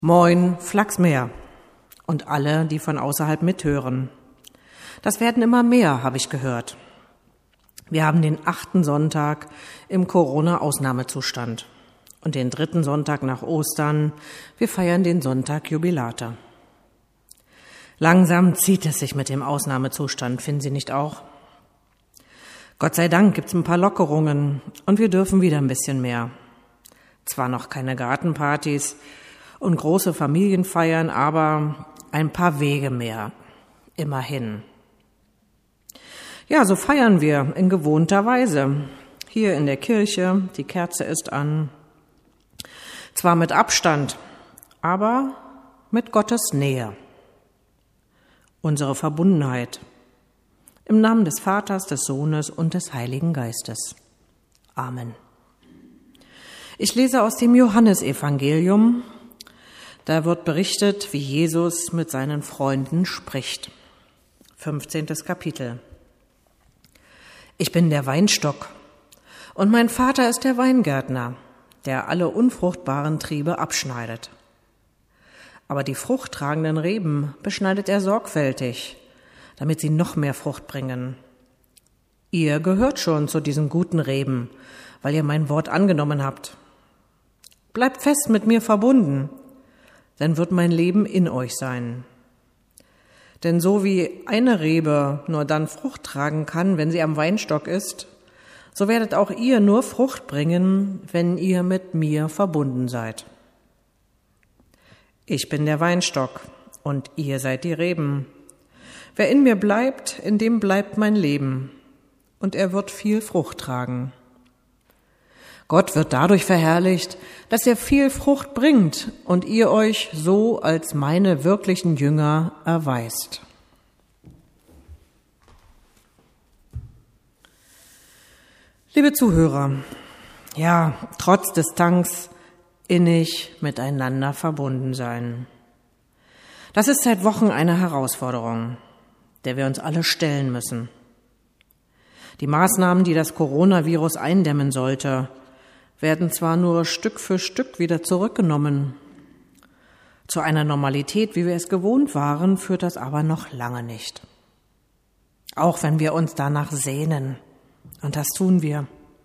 Moin, Flachsmeer und alle, die von außerhalb mithören. Das werden immer mehr, habe ich gehört. Wir haben den 8. Sonntag im Corona-Ausnahmezustand und den 3. Sonntag nach Ostern. Wir feiern den Sonntag Jubilate. Langsam zieht es sich mit dem Ausnahmezustand, finden Sie nicht auch? Gott sei Dank gibt's ein paar Lockerungen und wir dürfen wieder ein bisschen mehr. Zwar noch keine Gartenpartys und große Familienfeiern, aber ein paar Wege mehr, immerhin. Ja, so feiern wir in gewohnter Weise. Hier in der Kirche, die Kerze ist an. Zwar mit Abstand, aber mit Gottes Nähe. Unsere Verbundenheit. Im Namen des Vaters, des Sohnes und des Heiligen Geistes. Amen. Ich lese aus dem Johannesevangelium. Da wird berichtet, wie Jesus mit seinen Freunden spricht. 15. Kapitel. Ich bin der Weinstock und mein Vater ist der Weingärtner, der alle unfruchtbaren Triebe abschneidet. Aber die fruchttragenden Reben beschneidet er sorgfältig, damit sie noch mehr Frucht bringen. Ihr gehört schon zu diesen guten Reben, weil ihr mein Wort angenommen habt. Bleibt fest mit mir verbunden, dann wird mein Leben in euch sein. Denn so wie eine Rebe nur dann Frucht tragen kann, wenn sie am Weinstock ist, so werdet auch ihr nur Frucht bringen, wenn ihr mit mir verbunden seid. Ich bin der Weinstock und ihr seid die Reben. Wer in mir bleibt, in dem bleibt mein Leben, und er wird viel Frucht tragen. Gott wird dadurch verherrlicht, dass er viel Frucht bringt und ihr euch so als meine wirklichen Jünger erweist. Liebe Zuhörer, ja, trotz Distanz innig miteinander verbunden sein. Das ist seit Wochen eine Herausforderung, der wir uns alle stellen müssen. Die Maßnahmen, die das Coronavirus eindämmen sollte, werden zwar nur Stück für Stück wieder zurückgenommen. Zu einer Normalität, wie wir es gewohnt waren, führt das aber noch lange nicht. Auch wenn wir uns danach sehnen. Und das tun wir.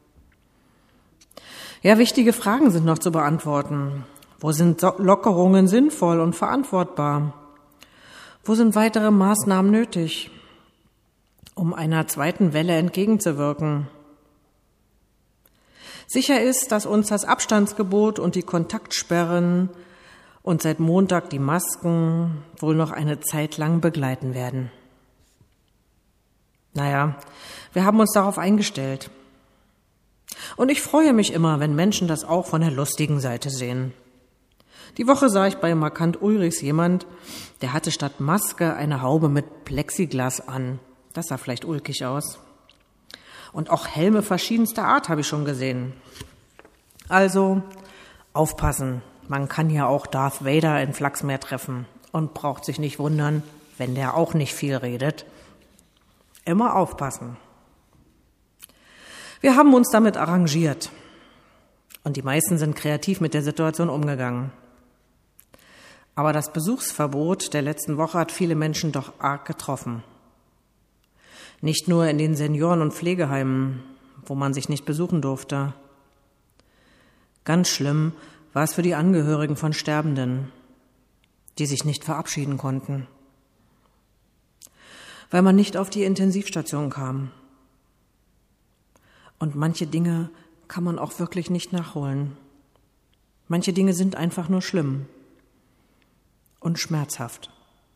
Ja, wichtige Fragen sind noch zu beantworten. Wo sind Lockerungen sinnvoll und verantwortbar? Wo sind weitere Maßnahmen nötig, um einer zweiten Welle entgegenzuwirken? Sicher ist, dass uns das Abstandsgebot und die Kontaktsperren und seit Montag die Masken wohl noch eine Zeit lang begleiten werden. Naja, wir haben uns darauf eingestellt. Und ich freue mich immer, wenn Menschen das auch von der lustigen Seite sehen. Die Woche sah ich bei Markant Ulrichs jemand, der hatte statt Maske eine Haube mit Plexiglas an. Das sah vielleicht ulkig aus. Und auch Helme verschiedenster Art habe ich schon gesehen. Also aufpassen, man kann ja auch Darth Vader in Flachsmeer treffen und braucht sich nicht wundern, wenn der auch nicht viel redet. Immer aufpassen. Wir haben uns damit arrangiert und die meisten sind kreativ mit der Situation umgegangen. Aber das Besuchsverbot der letzten Woche hat viele Menschen doch arg getroffen. Nicht nur in den Senioren- und Pflegeheimen, wo man sich nicht besuchen durfte. Ganz schlimm war es für die Angehörigen von Sterbenden, die sich nicht verabschieden konnten, weil man nicht auf die Intensivstation kam. Und manche Dinge kann man auch wirklich nicht nachholen. Manche Dinge sind einfach nur schlimm und schmerzhaft.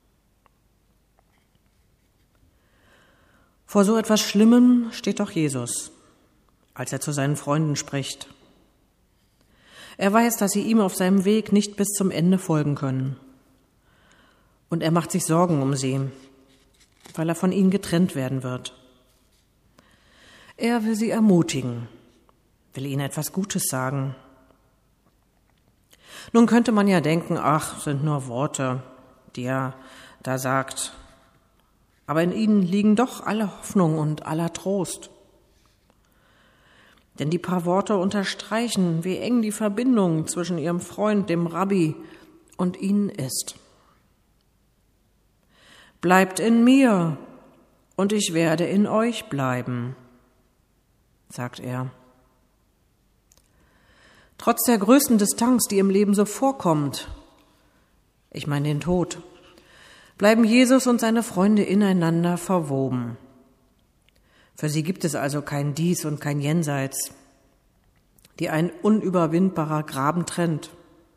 Vor so etwas Schlimmem steht doch Jesus, als er zu seinen Freunden spricht. Er weiß, dass sie ihm auf seinem Weg nicht bis zum Ende folgen können. Und er macht sich Sorgen um sie, weil er von ihnen getrennt werden wird. Er will sie ermutigen, will ihnen etwas Gutes sagen. Nun könnte man ja denken, ach, sind nur Worte, die er da sagt. Aber in ihnen liegen doch alle Hoffnung und aller Trost. Denn die paar Worte unterstreichen, wie eng die Verbindung zwischen ihrem Freund, dem Rabbi, und ihnen ist. Bleibt in mir, und ich werde in euch bleiben, sagt er. Trotz der größten Distanz, die im Leben so vorkommt, ich meine den Tod, bleiben Jesus und seine Freunde ineinander verwoben. Für sie gibt es also kein Dies und kein Jenseits, die ein unüberwindbarer Graben trennt.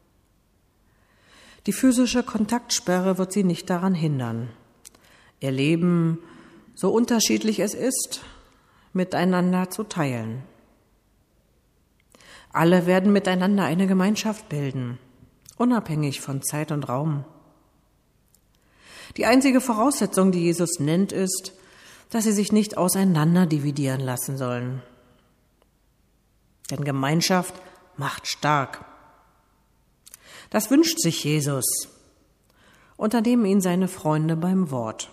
Die physische Kontaktsperre wird sie nicht daran hindern, ihr Leben, so unterschiedlich es ist, miteinander zu teilen. Alle werden miteinander eine Gemeinschaft bilden, unabhängig von Zeit und Raum. Die einzige Voraussetzung, die Jesus nennt, ist, dass sie sich nicht auseinander dividieren lassen sollen. Denn Gemeinschaft macht stark. Das wünscht sich Jesus, und da nehmen ihn seine Freunde beim Wort.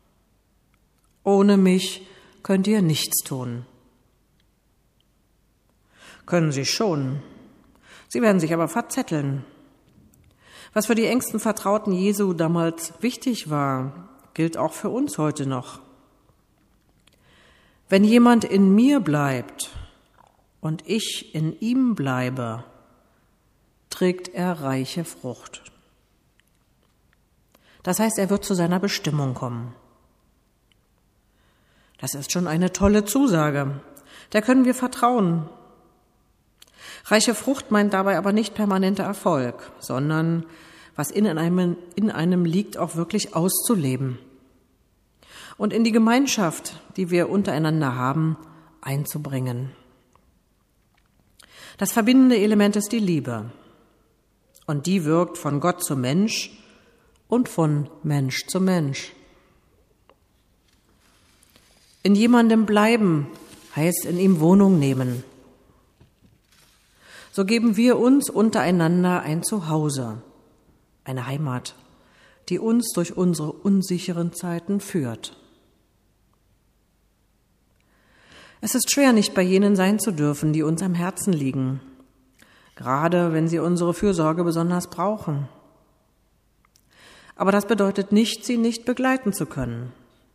Ohne mich könnt ihr nichts tun. Können sie schon. Sie werden sich aber verzetteln. Was für die engsten Vertrauten Jesu damals wichtig war, gilt auch für uns heute noch. Wenn jemand in mir bleibt und ich in ihm bleibe, trägt er reiche Frucht. Das heißt, er wird zu seiner Bestimmung kommen. Das ist schon eine tolle Zusage. Der können wir vertrauen. Reiche Frucht meint dabei aber nicht permanenter Erfolg, sondern was in einem liegt, auch wirklich auszuleben und in die Gemeinschaft, die wir untereinander haben, einzubringen. Das verbindende Element ist die Liebe, und die wirkt von Gott zu Mensch und von Mensch zu Mensch. In jemandem bleiben heißt in ihm Wohnung nehmen. So geben wir uns untereinander ein Zuhause, eine Heimat, die uns durch unsere unsicheren Zeiten führt. Es ist schwer, nicht bei jenen sein zu dürfen, die uns am Herzen liegen, gerade wenn sie unsere Fürsorge besonders brauchen. Aber das bedeutet nicht, sie nicht begleiten zu können.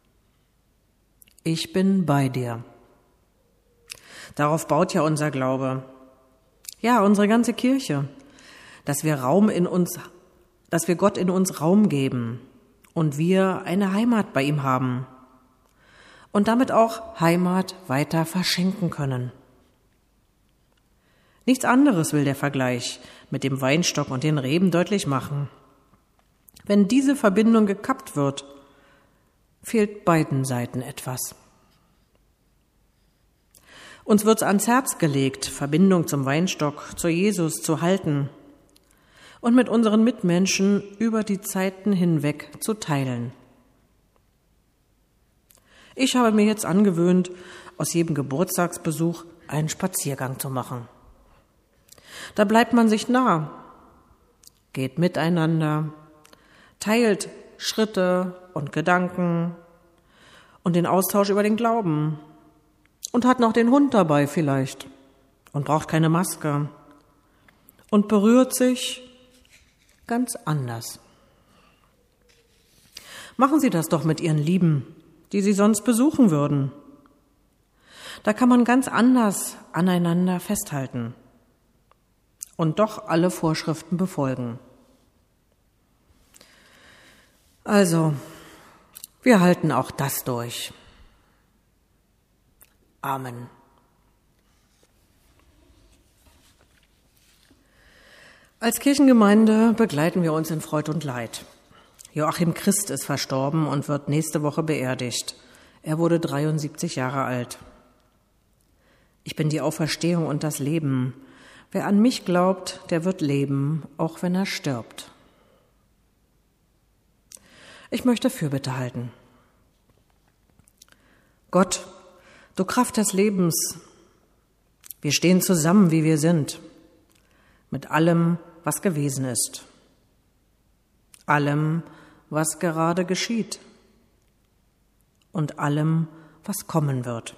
Ich bin bei dir. Darauf baut ja unser Glaube. Ja, unsere ganze Kirche, dass wir Gott in uns Raum geben und wir eine Heimat bei ihm haben und damit auch Heimat weiter verschenken können. Nichts anderes will der Vergleich mit dem Weinstock und den Reben deutlich machen. Wenn diese Verbindung gekappt wird, fehlt beiden Seiten etwas. Uns wird's ans Herz gelegt, Verbindung zum Weinstock, zu Jesus zu halten und mit unseren Mitmenschen über die Zeiten hinweg zu teilen. Ich habe mir jetzt angewöhnt, aus jedem Geburtstagsbesuch einen Spaziergang zu machen. Da bleibt man sich nah, geht miteinander, teilt Schritte und Gedanken und den Austausch über den Glauben und hat noch den Hund dabei vielleicht und braucht keine Maske und berührt sich ganz anders. Machen Sie das doch mit Ihren Lieben, die Sie sonst besuchen würden. Da kann man ganz anders aneinander festhalten und doch alle Vorschriften befolgen. Also, wir halten auch das durch. Amen. Als Kirchengemeinde begleiten wir uns in Freud und Leid. Joachim Christ ist verstorben und wird nächste Woche beerdigt. Er wurde 73 Jahre alt. Ich bin die Auferstehung und das Leben. Wer an mich glaubt, der wird leben, auch wenn er stirbt. Ich möchte Fürbitte halten. Gott, du Kraft des Lebens, wir stehen zusammen, wie wir sind, mit allem, was gewesen ist, allem, was gerade geschieht und allem, was kommen wird.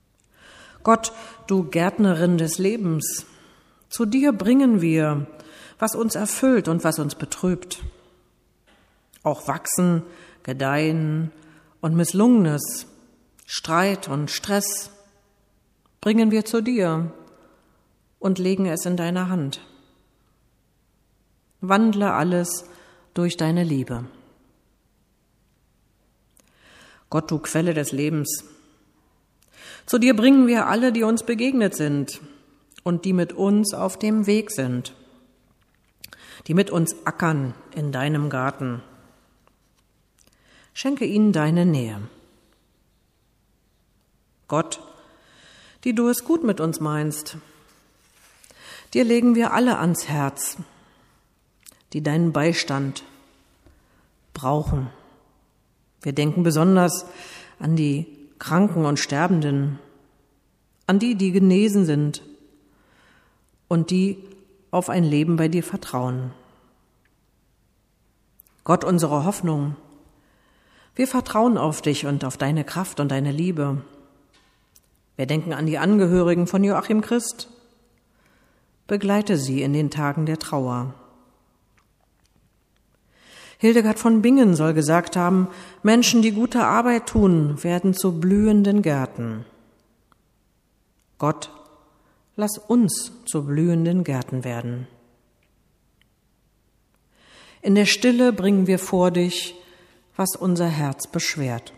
Gott, du Gärtnerin des Lebens, zu dir bringen wir, was uns erfüllt und was uns betrübt. Auch Wachsen, Gedeihen und Misslungenes, Streit und Stress bringen wir zu dir und legen es in deine Hand. Wandle alles durch deine Liebe. Gott, du Quelle des Lebens, zu dir bringen wir alle, die uns begegnet sind und die mit uns auf dem Weg sind, die mit uns ackern in deinem Garten. Schenke ihnen deine Nähe. Gott, die du es gut mit uns meinst, dir legen wir alle ans Herz, die deinen Beistand brauchen. Wir denken besonders an die Kranken und Sterbenden, an die, die genesen sind und die auf ein Leben bei dir vertrauen. Gott, unsere Hoffnung, wir vertrauen auf dich und auf deine Kraft und deine Liebe. Wir denken an die Angehörigen von Joachim Christ. Begleite sie in den Tagen der Trauer. Hildegard von Bingen soll gesagt haben, Menschen, die gute Arbeit tun, werden zu blühenden Gärten. Gott, lass uns zu blühenden Gärten werden. In der Stille bringen wir vor dich, was unser Herz beschwert.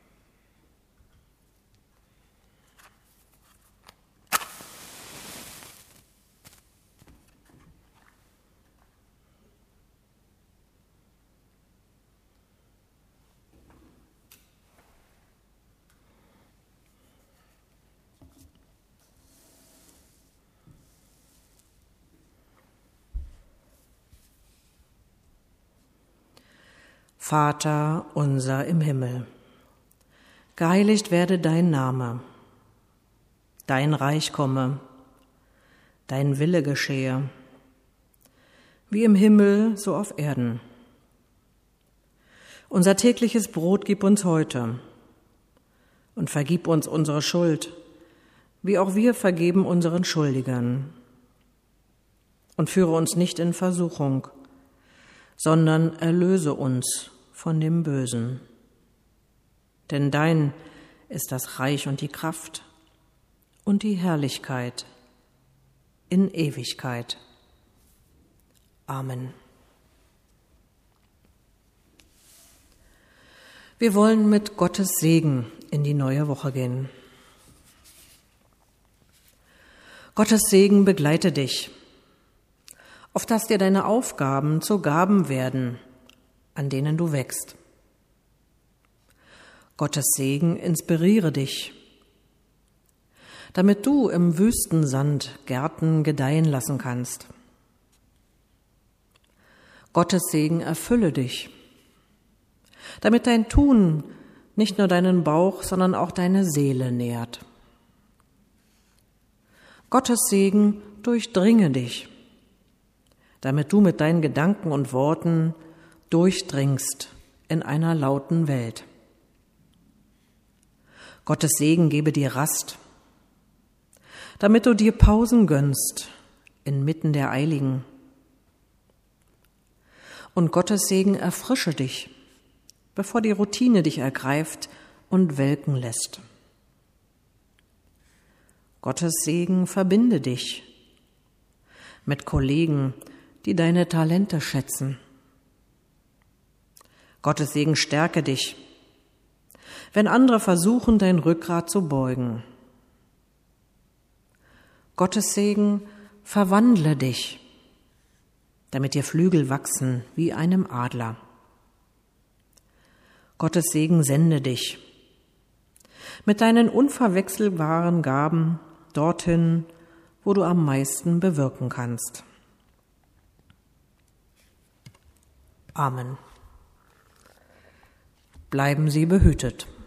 Vater unser im Himmel, geheiligt werde dein Name, dein Reich komme, dein Wille geschehe, wie im Himmel, so auf Erden. Unser tägliches Brot gib uns heute und vergib uns unsere Schuld, wie auch wir vergeben unseren Schuldigern. Und führe uns nicht in Versuchung, sondern erlöse uns von dem Bösen. Denn dein ist das Reich und die Kraft und die Herrlichkeit in Ewigkeit. Amen. Wir wollen mit Gottes Segen in die neue Woche gehen. Gottes Segen begleite dich, auf dass dir deine Aufgaben zu Gaben werden, an denen du wächst. Gottes Segen inspiriere dich, damit du im Wüstensand Gärten gedeihen lassen kannst. Gottes Segen erfülle dich, damit dein Tun nicht nur deinen Bauch, sondern auch deine Seele nährt. Gottes Segen durchdringe dich, damit du mit deinen Gedanken und Worten durchdringst in einer lauten Welt. Gottes Segen gebe dir Rast, damit du dir Pausen gönnst inmitten der Eiligen. Und Gottes Segen erfrische dich, bevor die Routine dich ergreift und welken lässt. Gottes Segen verbinde dich mit Kollegen, die deine Talente schätzen. Gottes Segen stärke dich, wenn andere versuchen, dein Rückgrat zu beugen. Gottes Segen verwandle dich, damit dir Flügel wachsen wie einem Adler. Gottes Segen sende dich mit deinen unverwechselbaren Gaben dorthin, wo du am meisten bewirken kannst. Amen. Bleiben Sie behütet.